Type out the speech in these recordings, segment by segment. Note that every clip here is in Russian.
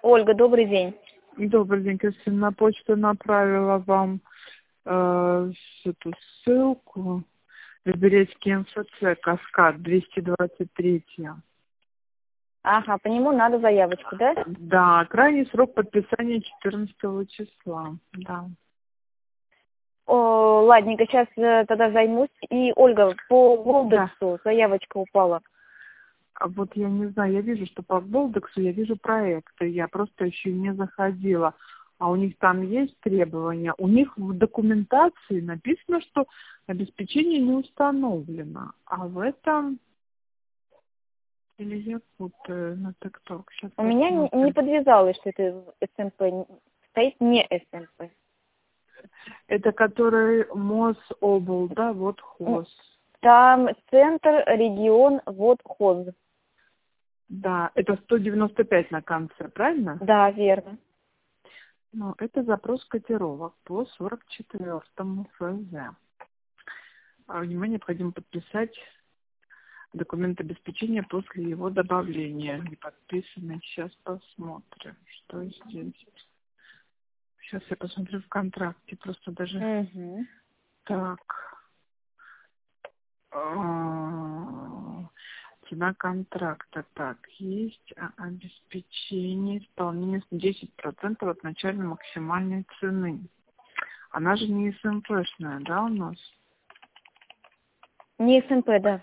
Ольга, добрый день. Добрый день, Кристина. На почту направила вам эту ссылку. Люберецкий МФЦ, Каскад, 223. Ага, по нему надо заявочку, да? Да, крайний срок подписания 14 числа. Да. О, ладненько, сейчас тогда займусь. И, Ольга, по Да. Голдексу заявочка упала. А вот я не знаю, я вижу, что по Болдексу я вижу проекты, я просто еще не заходила. А у них там есть требования. У них в документации написано, что обеспечение не установлено. А в этом... Или я путаю на ТикТок. Сейчас У меня не посмотрим. подвязалось, что это СМП. Стоит не СМП. Это который Мособл, да, вот ХОЗ. Там центр, регион, вот ХОЗ. Да, это 195 на конце, правильно? Да, верно. Ну, это запрос котировок по 44-му ФЗ. Внимание, необходимо подписать документ обеспечения после его добавления. Не подписанный. Сейчас посмотрим, что здесь. Сейчас я посмотрю в контракте, просто даже... Угу. Так. Цена контракта. Так, есть обеспечение исполнения 10% от начальной максимальной цены. Она же не СМПшная, да, у нас? Не СМП, да.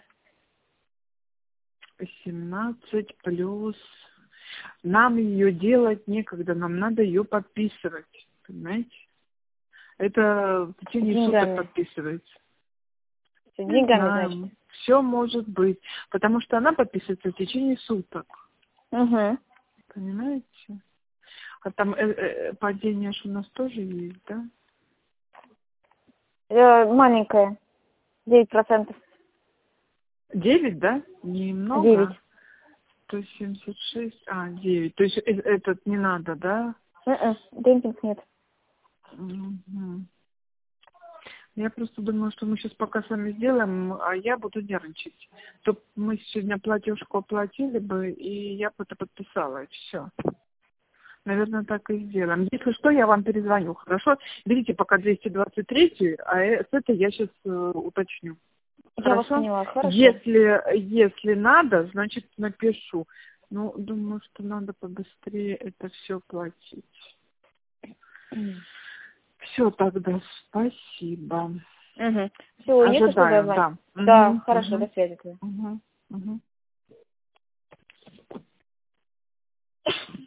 17 плюс. Нам ее делать некогда, нам надо ее подписывать, понимаете? Это в течение суток Деньгами. подписывается. С Не деньгами, значит. знаю, все может быть, потому что она подписывается в течение суток, Угу. понимаете? А там падение ж у нас тоже есть, да? Маленькая. 9%. 9, да? 9. Немного. 176, 9. То есть этот не надо, да? Демпинг нет. Мгм. Я просто думаю, что мы сейчас пока сами сделаем, а я буду нервничать. То мы сегодня платежку оплатили бы, и я бы это подписала, и все. Наверное, так и сделаем. Если что, я вам перезвоню, хорошо? Берите пока 223, а с этой я сейчас уточню. Я вас Хорошо? поняла, хорошо. Если надо, значит напишу. Ну, думаю, что надо побыстрее это все платить. Все тогда, спасибо. Угу. Все, если что, Ожидаю, давай. да. Да, хорошо, до связи. Угу.